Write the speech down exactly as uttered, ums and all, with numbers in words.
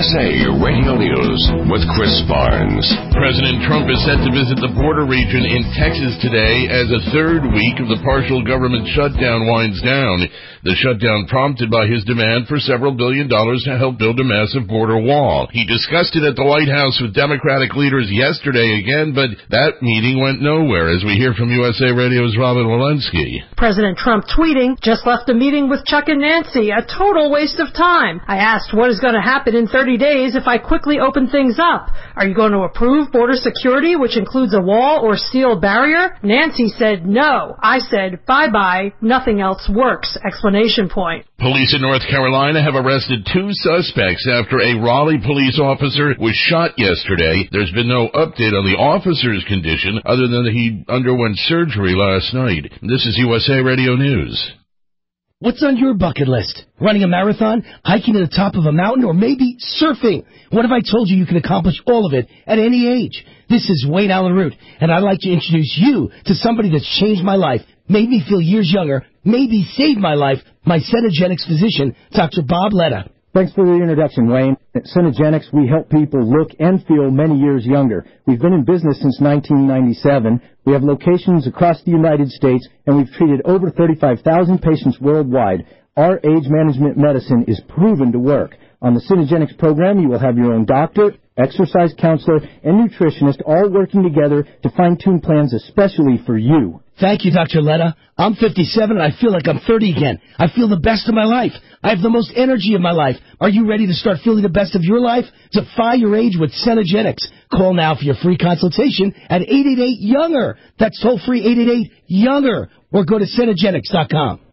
S A Radio News with Chris Barnes. President Trump is set to visit the border region in Texas today as a third week of the partial government shutdown winds down. The shutdown prompted by his demand for several billion dollars to help build a massive border wall. He discussed it at the White House with Democratic leaders yesterday again, but that meeting went nowhere, as we hear from U S A Radio's Robin Walensky. President Trump tweeting, "Just left a meeting with Chuck and Nancy, a total waste of time. I asked what is going to happen in thirty days if I quickly open things up. Are you going to approve border security, which includes a wall or steel barrier?" Nancy said no. I said, bye-bye, nothing else works, explanation point. Police in North Carolina have arrested two suspects after a Raleigh police officer was shot yesterday. There's been no update on the officer's condition other than that he underwent surgery last night. This is U S A Radio News. What's on your bucket list? Running a marathon, hiking to the top of a mountain, or maybe surfing? What if I told you you could accomplish all of it at any age? This is Wayne Allen Root, and I'd like to introduce you to somebody that's changed my life, made me feel years younger, maybe saved my life, my Cenegenics physician, Doctor Bob Letta. Thanks for the introduction, Wayne. At Cenegenics, we help people look and feel many years younger. We've been in business since nineteen ninety-seven. We have locations across the United States, and we've treated over thirty-five thousand patients worldwide. Our age management medicine is proven to work. On the Cenegenics program, you will have your own doctor, exercise counselor, and nutritionist all working together to fine-tune plans especially for you. Thank you, Doctor Letta. I'm fifty-seven and I feel like I'm thirty again. I feel the best of my life. I have the most energy of my life. Are you ready to start feeling the best of your life? Defy your age with Cenegenics. Call now for your free consultation at eight eight eight, younger. That's toll-free eight eight eight, younger. Or go to Cenegenics dot com.